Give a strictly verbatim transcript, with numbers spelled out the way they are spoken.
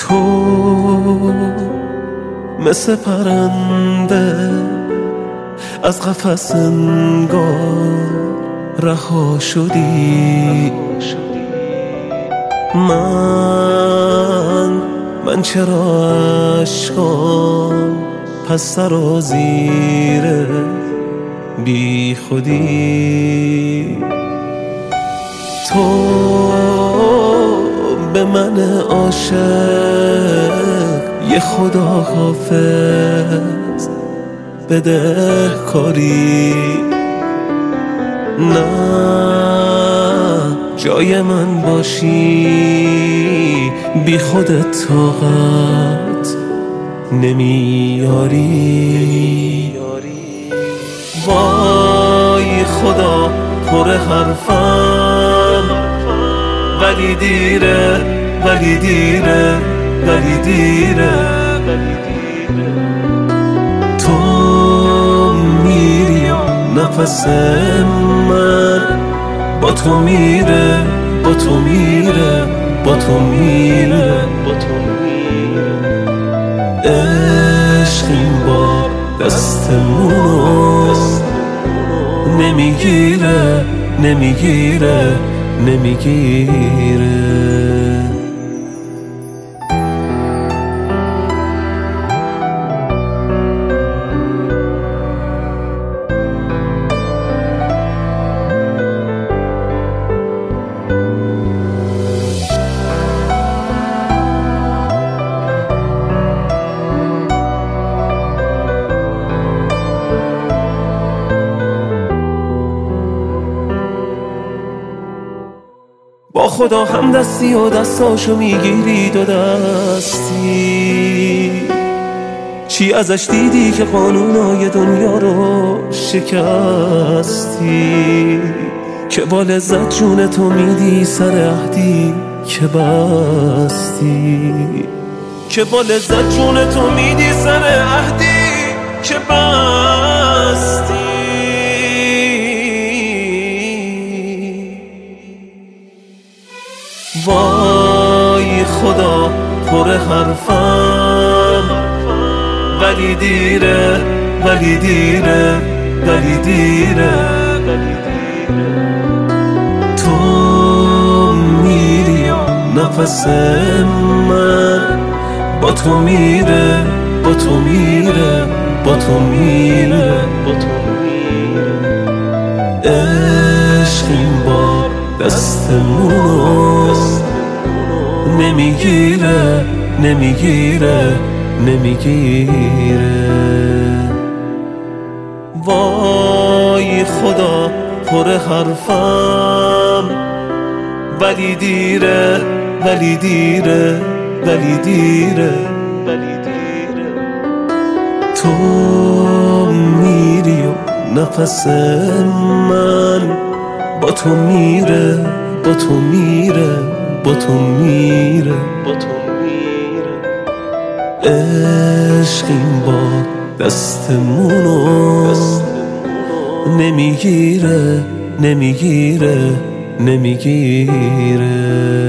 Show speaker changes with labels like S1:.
S1: تو مثل پرنده از قفس انگار رها شدی. من من چرا عشقام پس سرازیر بی خودی. تو به من عاشق یه خدا حافظ بده کاری. نه جای من باشی بی خودت طاقت نمیاری. وای خدا پر حرفم ولی دیره ولی دیره ولی دیره. تو میری نفس من با تو میره با تو میره با تو میره. عشق این بار دستمونو نمیگیره نمیگیره نمیگیره. با خدا هم دستی و دستاشو میگیری دو دستی. چی ازش دیدی که قانونای دنیا رو شکستی؟ که با لذت جون تو میدی سر عهدی که بستی. که با لذت جون تو میدی سر عهدی که بستی. وای خدا پر حرفم ولی دیره ولی دیره ولی دیره. تو میری نفس من با تو میره با تو میره با تو میره. عشق این بار دستمونو نمیگیره نمیگیره نمیگیره. وای خدا پر حرفم ولی دیره ولی دیره ولی دیره. تو میری و نفس من با تو میره با تو میره با تو میره. عشق این بار دستمونو نمیگیره نمیگیره نمیگیره.